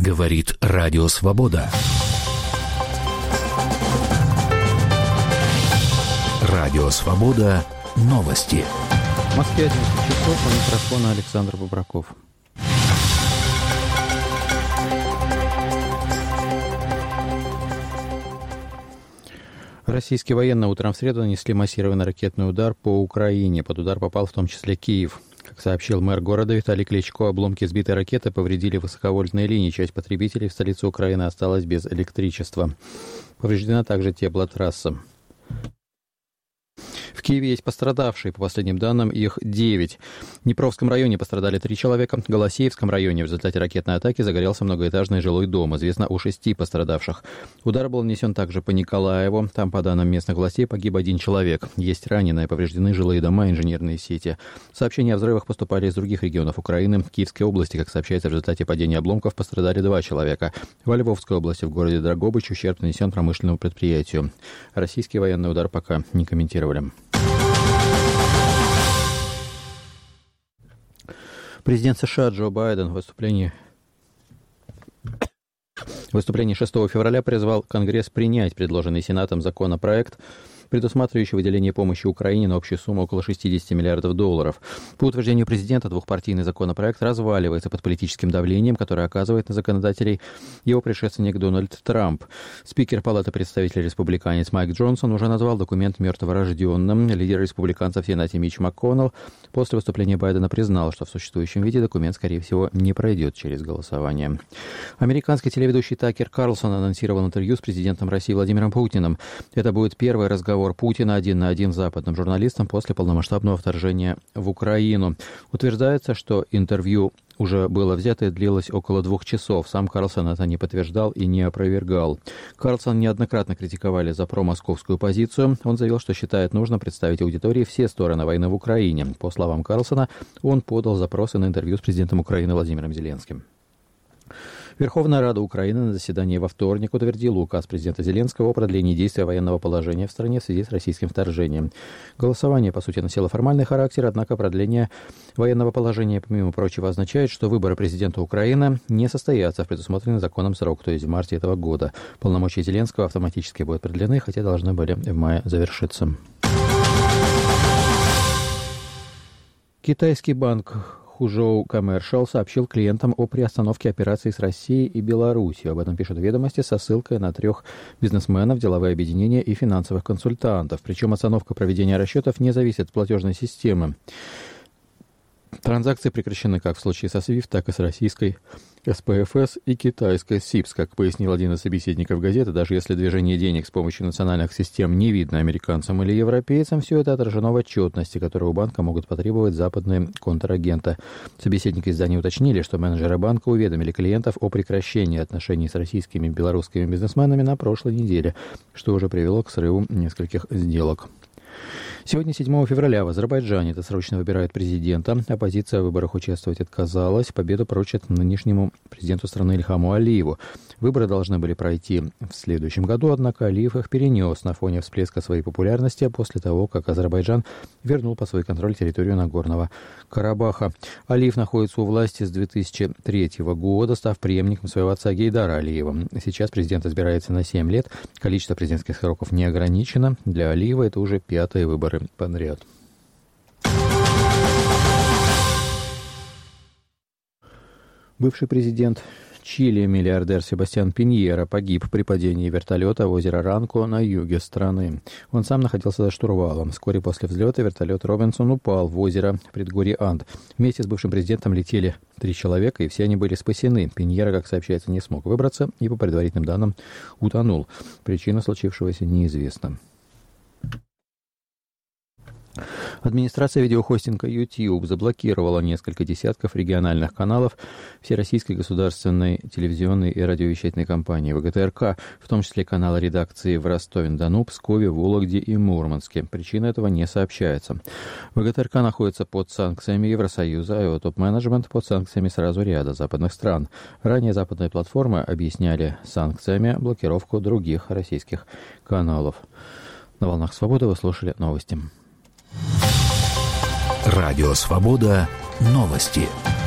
Говорит Радио Свобода. Радио Свобода. Новости. В Москве 11 часов. У микрофона Александр Бобраков. Российские военные утром в среду нанесли массированный ракетный удар по Украине. Под удар попал в том числе Киев. Как сообщил мэр города Виталий Кличко, обломки сбитой ракеты повредили высоковольтные линии. Часть потребителей в столице Украины осталась без электричества. Повреждена также теплотрасса. В Киеве есть пострадавшие. По последним данным, их 9. В Днепровском районе пострадали 3 человека. В Голосеевском районе в результате ракетной атаки загорелся многоэтажный жилой дом. Известно о 6 пострадавших. Удар был нанесен также по Николаеву. Там, по данным местных властей, погиб 1 человек. Есть раненые, повреждены жилые дома и инженерные сети. Сообщения о взрывах поступали из других регионов Украины. В Киевской области, как сообщается, в результате падения обломков пострадали 2 человека. Во Львовской области, в городе Драгобыч, ущерб нанесен промышленному предприятию. Российский военный удар пока не комментировали. Президент США Джо Байден в выступлении 6 февраля призвал Конгресс принять предложенный Сенатом законопроект, предусматривающий выделение помощи Украине на общую сумму около $60 миллиардов. По утверждению президента, двухпартийный законопроект разваливается под политическим давлением, которое оказывает на законодателей его предшественник Дональд Трамп. Спикер Палаты представителей республиканец Майк Джонсон уже назвал документ мертворожденным. Лидер республиканцев в Сенате Митч МакКоннелл после выступления Байдена признал, что в существующем виде документ, скорее всего, не пройдет через голосование. Американский телеведущий Такер Карлсон анонсировал интервью с президентом России Владимиром Путиным. Это будет первый разговор Путина 1 на 1 с западным журналистом после полномасштабного вторжения в Украину. Утверждается, что интервью уже было взято и длилось около 2 часов. Сам Карлсон это не подтверждал и не опровергал. Карлсон неоднократно критиковали за промосковскую позицию. Он заявил, что считает нужно представить аудитории все стороны войны в Украине. По словам Карлсона, он подал запросы на интервью с президентом Украины Владимиром Зеленским. Верховная Рада Украины на заседании во вторник утвердила указ президента Зеленского о продлении действия военного положения в стране в связи с российским вторжением. Голосование, по сути, носило формальный характер, однако продление военного положения, помимо прочего, означает, что выборы президента Украины не состоятся в предусмотренный законом срок, то есть в марте этого года. Полномочия Зеленского автоматически будут продлены, хотя должны были в мае завершиться. Китайский банк Хужоу Commercial сообщил клиентам о приостановке операций с Россией и Беларусью. Об этом пишут «Ведомости» со ссылкой на 3 бизнесменов, деловые объединения и финансовых консультантов. Причем остановка проведения расчетов не зависит от платежной системы. Транзакции прекращены как в случае со SWIFT, так и с российской СПФС и китайской СИПС. Как пояснил один из собеседников газеты, даже если движение денег с помощью национальных систем не видно американцам или европейцам, все это отражено в отчетности, которую у банка могут потребовать западные контрагенты. Собеседники издания уточнили, что менеджеры банка уведомили клиентов о прекращении отношений с российскими и белорусскими бизнесменами на прошлой неделе, что уже привело к срыву нескольких сделок. Сегодня, 7 февраля, в Азербайджане досрочно выбирают президента. Оппозиция в выборах участвовать отказалась. Победу поручат нынешнему президенту страны Ильхаму Алиеву. Выборы должны были пройти в следующем году, однако Алиев их перенес на фоне всплеска своей популярности после того, как Азербайджан вернул под свой контроль территорию Нагорного Карабаха. Алиев находится у власти с 2003 года, став преемником своего отца Гейдара Алиева. Сейчас президент избирается на 7 лет. Количество президентских сроков не ограничено. Для Алиева это уже 5-е выборы подряд. Бывший президент Чили, миллиардер Себастьян Пиньера, погиб при падении вертолета в озеро Ранко на юге страны. Он сам находился за штурвалом. Вскоре после взлета вертолет Робинсон упал в озеро в предгорье Анд. Вместе с бывшим президентом летели 3 человека, и все они были спасены. Пиньера, как сообщается, не смог выбраться и, по предварительным данным, утонул. Причина случившегося неизвестна. Администрация видеохостинга YouTube заблокировала несколько десятков региональных каналов Всероссийской государственной телевизионной и радиовещательной компании ВГТРК, в том числе каналы редакции в Ростове-на-Дону, Пскове, Вологде и Мурманске. Причина этого не сообщается. ВГТРК находится под санкциями Евросоюза, а его топ-менеджмент под санкциями сразу ряда западных стран. Ранее западные платформы объясняли санкциями блокировку других российских каналов. На «Волнах Свободы» вы слушали новости. Радио Свобода. Новости.